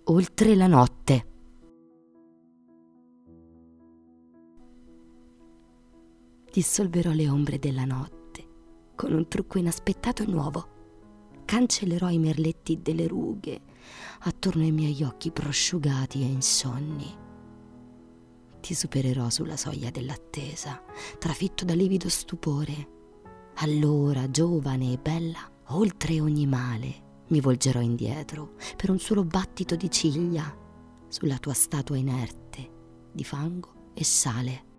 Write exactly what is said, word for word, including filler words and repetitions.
oltre la notte. Dissolverò le ombre della notte con un trucco inaspettato e nuovo. Cancellerò i merletti delle rughe attorno ai miei occhi prosciugati e insonni. Ti supererò sulla soglia dell'attesa, trafitto da livido stupore. Allora, giovane e bella, oltre ogni male, mi volgerò indietro per un solo battito di ciglia sulla tua statua inerte di fango e sale.